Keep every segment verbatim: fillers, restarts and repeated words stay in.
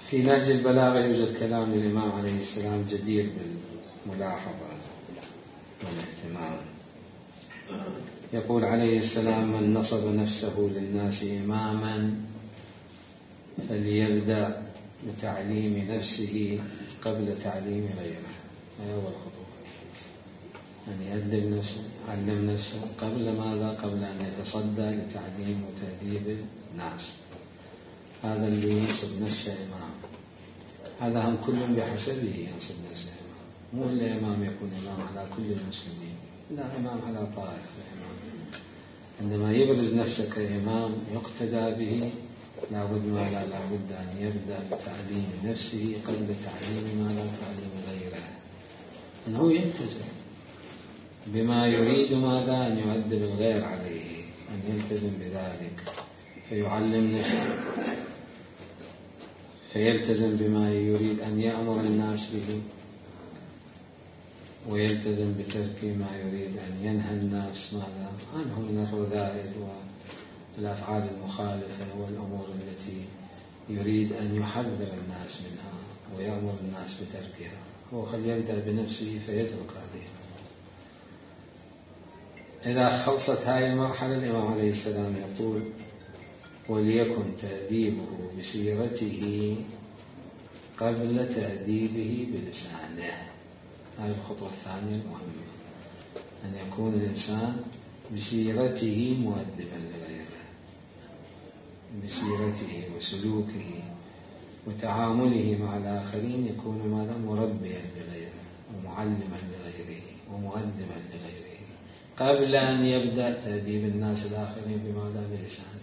في نهج البلاغة يوجد كلام للإمام عليه السلام جدير بالملاحظة والاهتمام. يقول عليه السلام: من نصب نفسه للناس إماما فليبدأ بتعليم نفسه قبل تعليم غيره. هذا هو الخطوة، أن يأدب نفسه، يعلم نفسه قبل ماذا؟ قبل أن يتصدى لتعليم وتأديب الناس. هذا اللي ينصب نفسه إمام، هذا هم كل بحسبه ينصب نفسه إمام، مو إلا إمام يكون إمام على كل المسلمين، لا، إمام على طائفة. إمام عندما يبرز نفسه كإمام يقتدى به، لابد ما لا لابد أن يبدأ بتعليم نفسه قبل تعليم ما لا تعليم غيره، أنه يلتزم بما يريد ماذا؟ أن يؤدب الغير عليه، أن يلتزم بذلك فيعلم نفسه، فيلتزم بما يريد أن يأمر الناس به، ويلتزم بترك ما يريد أن ينهى الناس ماذا عنه من الرذائل والأفعال المخالفة والأمور التي يريد أن يحذر الناس منها ويأمر الناس بتركها. هو خل يبدأ بنفسه فيترك هذه. إذا خلصت هذه المرحلة الإمام عليه السلام يقول: وليكن تأديبه بسيرته قبل تأديبه بلسانه. هذه الخطوة الثانية المهمة، أن يكون الإنسان بسيرته مؤدبا لغيره، بسيرته وسلوكه وتعامله مع الآخرين يكون ماذا؟ مربيا لغيره ومعلما لغيره ومؤدبا لغيره قبل أن يبدأ تأديب الناس الآخرين بماذا؟ بلسانه.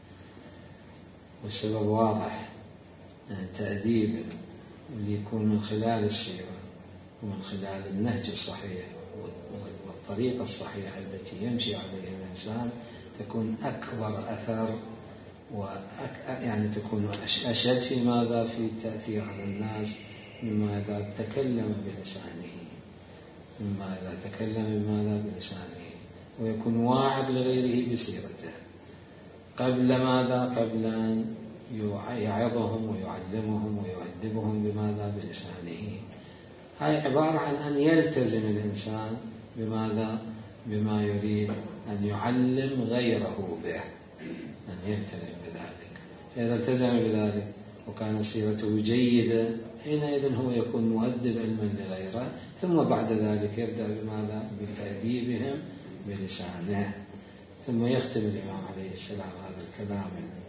والسبب واضح، أن تأديب اللي يكون من خلال السيرة ومن خلال النهج الصحيح والطريقة الصحيحة التي يمشي عليها الإنسان تكون أكبر أثر، وأك... يعني تكون أشد في ماذا؟ في التأثير على الناس مما إذا تكلم بلسانه، مما إذا تكلم بماذا؟ بلسانه، ويكون واعظ لغيره بسيرته قبل ماذا؟ قبل أن يعظهم ويعلمهم ويؤدبهم بماذا؟ بلسانه. هاي عبارة عن أن يلتزم الإنسان بماذا؟ بما يريد أن يعلم غيره به، أن يلتزم بذلك. فإذا التزم بذلك وكان سيرته جيدة حينئذ هو يكون مؤدب علما لغيره، ثم بعد ذلك يبدأ بماذا؟ بتأديبهم بلسانه. ثم يختم الإمام عليه السلام هذا الكلام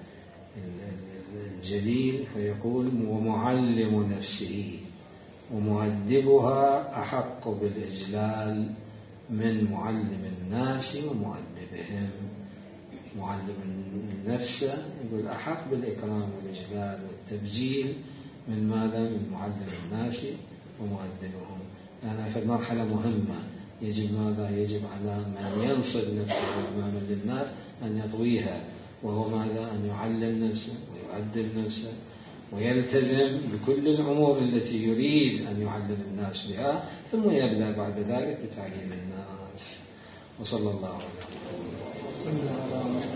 الجليل فيقول: ومعلم نفسه ومؤدبها أحق بالإجلال من معلم الناس ومؤدبهم. معلم النفس يقول أحق بالإكرام والإجلال والتبجيل من ماذا؟ من معلم الناس ومؤدبهم. لأنها في المرحلة مهمة، يجب ماذا؟ يجب على من ينصب نفسه أماما للناس أن يطويها، وهو ماذا؟ أن يعلم نفسه ويؤدب نفسه ويلتزم بكل الأمور التي يريد أن يعلم الناس بها، ثم يبدأ بعد ذلك بتعليم الناس. وصلى الله عليه وسلم.